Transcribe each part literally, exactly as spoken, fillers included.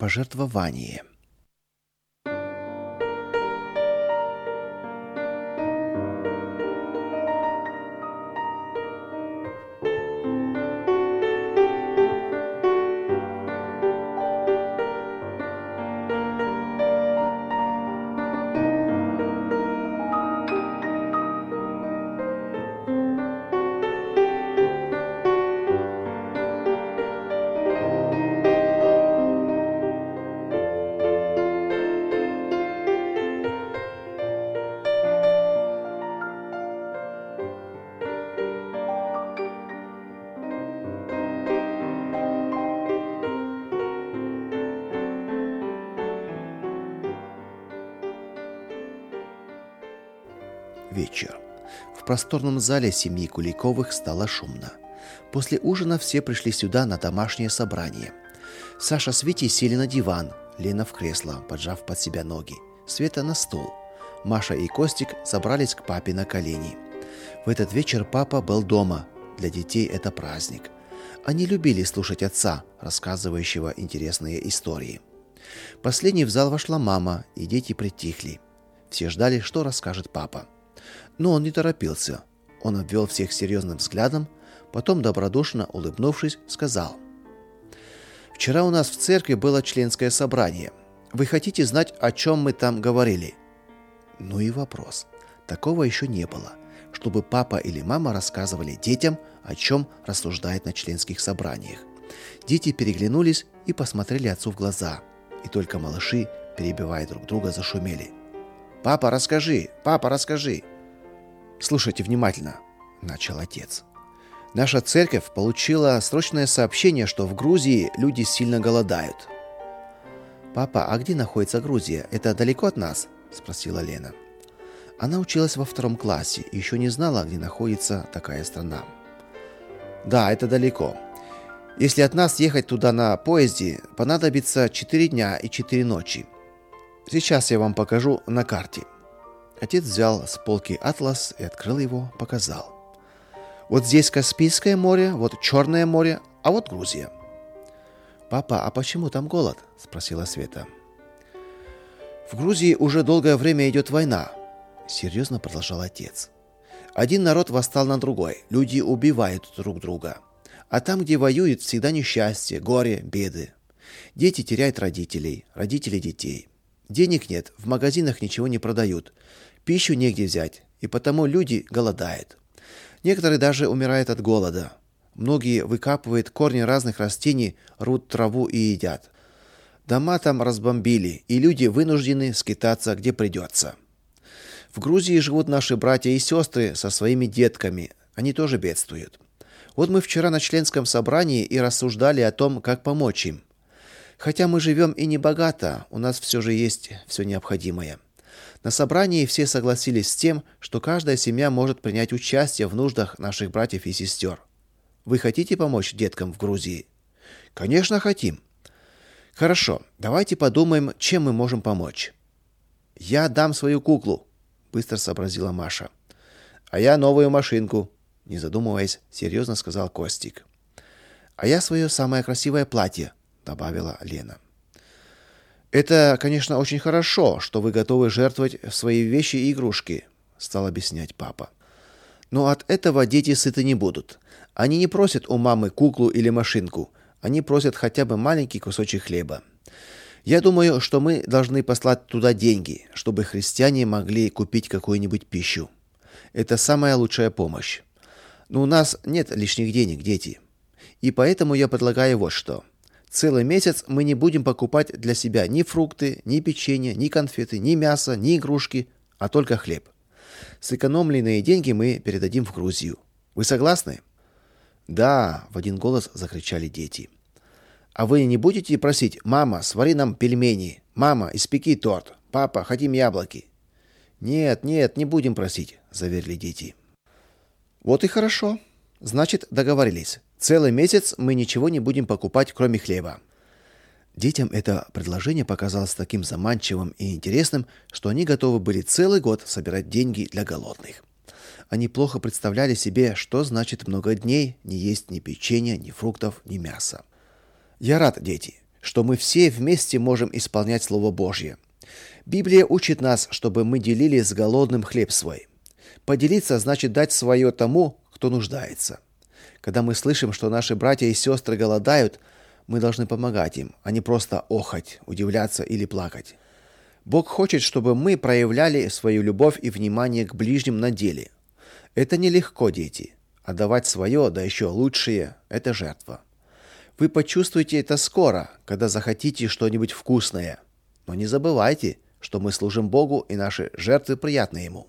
Пожертвование. Вечер. В просторном зале семьи Куликовых стало шумно. После ужина все пришли сюда на домашнее собрание. Саша с Витей сели на диван, Лена в кресло, поджав под себя ноги, Света на стул. Маша и Костик забрались к папе на колени. В этот вечер папа был дома. Для детей это праздник. Они любили слушать отца, рассказывающего интересные истории. Последней в зал вошла мама, и дети притихли. Все ждали, что расскажет папа. Но он не торопился. Он обвел всех серьезным взглядом, потом, добродушно улыбнувшись, сказал: «Вчера у нас в церкви было членское собрание. Вы хотите знать, о чем мы там говорили?» Ну и вопрос. Такого еще не было, чтобы папа или мама рассказывали детям, о чем рассуждают на членских собраниях. Дети переглянулись и посмотрели отцу в глаза. И только малыши, перебивая друг друга, зашумели. «Папа, расскажи! Папа, расскажи!» «Слушайте внимательно», — начал отец. «Наша церковь получила срочное сообщение, что в Грузии люди сильно голодают». «Папа, а где находится Грузия? Это далеко от нас?» — спросила Лена. Она училась во втором классе и еще не знала, где находится такая страна. «Да, это далеко. Если от нас ехать туда на поезде, понадобится четыре дня и четыре ночи. Сейчас я вам покажу на карте». Отец взял с полки атлас и открыл его, показал. «Вот здесь Каспийское море, вот Черное море, а вот Грузия». «Папа, а почему там голод?» – спросила Света. «В Грузии уже долгое время идет война», – серьезно продолжал отец. «Один народ восстал на другой, люди убивают друг друга. А там, где воюют, всегда несчастье, горе, беды. Дети теряют родителей, родители детей. Денег нет, в магазинах ничего не продают, пищу негде взять, и потому люди голодают. Некоторые даже умирают от голода. Многие выкапывают корни разных растений, рвут траву и едят. Дома там разбомбили, и люди вынуждены скитаться, где придется. В Грузии живут наши братья и сестры со своими детками, они тоже бедствуют. Вот мы вчера на членском собрании и рассуждали о том, как помочь им. Хотя мы живем и не богато, у нас все же есть все необходимое. На собрании все согласились с тем, что каждая семья может принять участие в нуждах наших братьев и сестер. Вы хотите помочь деткам в Грузии? Конечно, хотим. Хорошо, давайте подумаем, чем мы можем помочь. Я дам свою куклу, быстро сообразила Маша. А я новую машинку, не задумываясь, серьезно сказал Костик. А я свое самое красивое платье, добавила Лена. Это, конечно, очень хорошо, что вы готовы жертвовать свои вещи и игрушки, стал объяснять папа. Но от этого дети сыты не будут. Они не просят у мамы куклу или машинку, они просят хотя бы маленький кусочек хлеба. Я думаю, что мы должны послать туда деньги, чтобы христиане могли купить какую-нибудь пищу. Это самая лучшая помощь. Но у нас нет лишних денег, дети. И поэтому я предлагаю вот что. Целый месяц мы не будем покупать для себя ни фрукты, ни печенье, ни конфеты, ни мясо, ни игрушки, а только хлеб. Сэкономленные деньги мы передадим в Грузию. Вы согласны? Да, в один голос закричали дети. А вы не будете просить: «Мама, свари нам пельмени», «Мама, испеки торт», «Папа, хотим яблоки»? Нет, нет, не будем просить, заверили дети. Вот и хорошо. Значит, договорились. Целый месяц мы ничего не будем покупать, кроме хлеба. Детям это предложение показалось таким заманчивым и интересным, что они готовы были целый год собирать деньги для голодных. Они плохо представляли себе, что значит много дней не есть ни печенья, ни фруктов, ни мяса. Я рад, дети, что мы все вместе можем исполнять Слово Божье. Библия учит нас, чтобы мы делили с голодным хлеб свой. Поделиться значит дать свое тому, кто нуждается. Когда мы слышим, что наши братья и сестры голодают, мы должны помогать им, а не просто охать, удивляться или плакать. Бог хочет, чтобы мы проявляли свою любовь и внимание к ближним на деле. Это нелегко, дети. Отдавать свое, да еще лучшее – это жертва. Вы почувствуете это скоро, когда захотите что-нибудь вкусное. Но не забывайте, что мы служим Богу, и наши жертвы приятны Ему.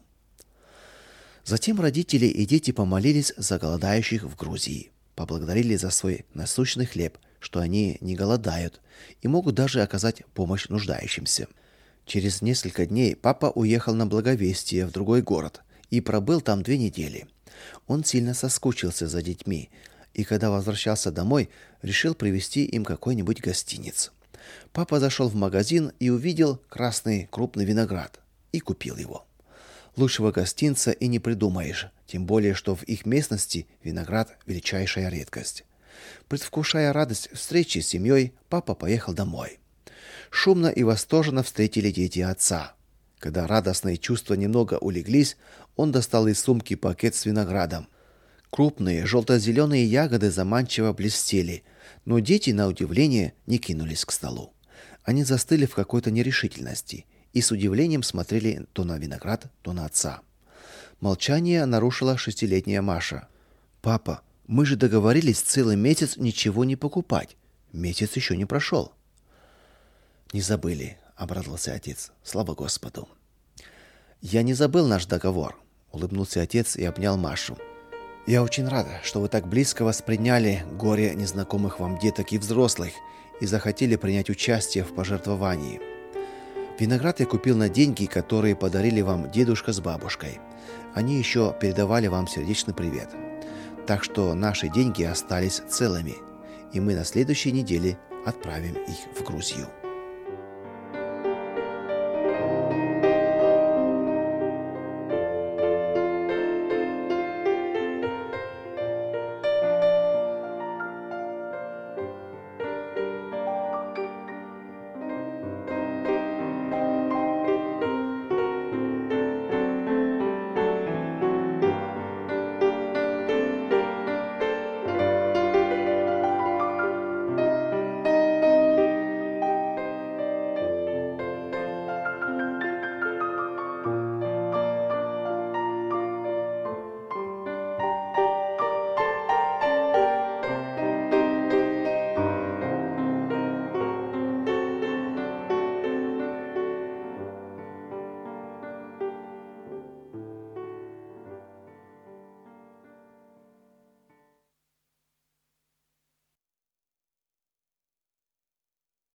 Затем родители и дети помолились за голодающих в Грузии, поблагодарили за свой насущный хлеб, что они не голодают и могут даже оказать помощь нуждающимся. Через несколько дней папа уехал на благовестие в другой город и пробыл там две недели. Он сильно соскучился за детьми, и когда возвращался домой, решил привезти им какой-нибудь гостинец. Папа зашел в магазин и увидел красный крупный виноград и купил его. Лучшего гостинца и не придумаешь, тем более, что в их местности виноград – величайшая редкость. Предвкушая радость встречи с семьей, папа поехал домой. Шумно и восторженно встретили дети отца. Когда радостные чувства немного улеглись, он достал из сумки пакет с виноградом. Крупные желто-зеленые ягоды заманчиво блестели, но дети, на удивление, не кинулись к столу. Они застыли в какой-то нерешительности и с удивлением смотрели то на виноград, то на отца. Молчание нарушила шестилетняя Маша. «Папа, мы же договорились целый месяц ничего не покупать. Месяц еще не прошел». «Не забыли», — обрадовался отец. «Слава Господу». «Я не забыл наш договор», — улыбнулся отец и обнял Машу. «Я очень рада, что вы так близко восприняли горе незнакомых вам деток и взрослых и захотели принять участие в пожертвовании. Виноград я купил на деньги, которые подарили вам дедушка с бабушкой. Они еще передавали вам сердечный привет. Так что наши деньги остались целыми, и мы на следующей неделе отправим их в Грузию».